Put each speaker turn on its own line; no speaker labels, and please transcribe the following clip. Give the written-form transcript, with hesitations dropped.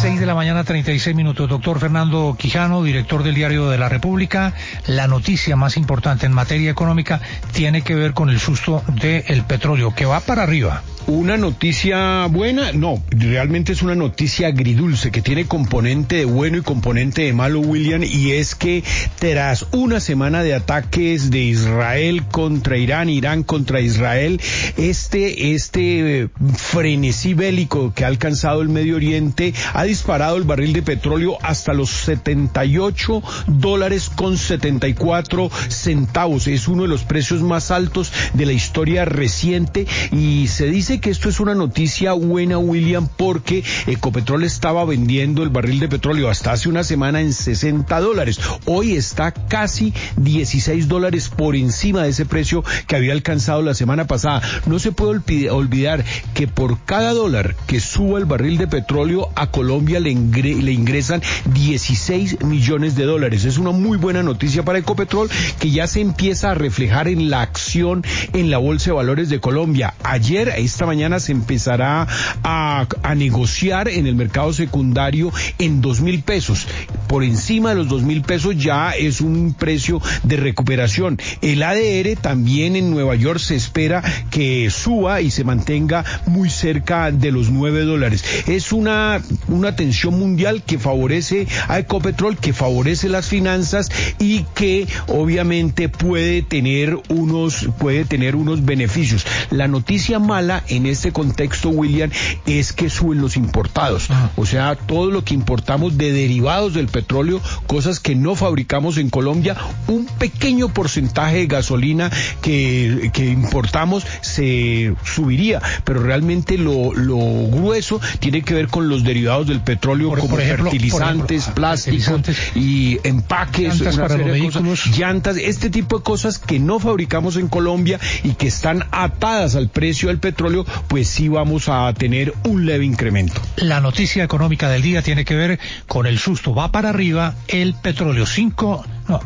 6 de la mañana, 36 minutos. Doctor Fernando Quijano, director del Diario de la República. La noticia más importante en materia económica tiene que ver con el susto del petróleo, que va para arriba.
Una noticia buena, no, realmente es una noticia agridulce que tiene componente de bueno y componente de malo, William, y es que tras una semana de ataques de Israel contra Irán, Irán contra Israel, este frenesí bélico que ha alcanzado el Medio Oriente ha disparado el barril de petróleo hasta los $78.74. Es uno de los precios más altos de la historia reciente y se dice que esto es una noticia buena, William, porque Ecopetrol estaba vendiendo el barril de petróleo hasta hace una semana en $60. Hoy está casi $16 por encima de ese precio que había alcanzado la semana pasada. No se puede olvidar que por cada dólar que suba el barril de petróleo, a Colombia le ingresan $16 millones. Es una muy buena noticia para Ecopetrol, que ya se empieza a reflejar en la acción en la Bolsa de Valores de Colombia. Ayer, esta mañana, se empezará a negociar en el mercado secundario en 2.000 pesos. Por encima de los 2.000 pesos ya es un precio de recuperación. El ADR también en Nueva York se espera que suba y se mantenga muy cerca de los $9. Es una tensión mundial que favorece a Ecopetrol, que favorece las finanzas y que obviamente puede tener unos beneficios. La noticia mala en este contexto, William, es que suben los importados. O sea, todo lo que importamos de derivados del petróleo, cosas que no fabricamos en Colombia, un pequeño porcentaje de gasolina que importamos se subiría, pero realmente lo grueso tiene que ver con los derivados del petróleo, como fertilizantes, plásticos y empaques,
llantas para los vehículos,
llantas, este tipo de cosas que no fabricamos en Colombia y que están atadas al precio del petróleo, pues sí vamos a tener un leve incremento.
La noticia económica del día tiene que ver con el susto. Va para arriba el petróleo.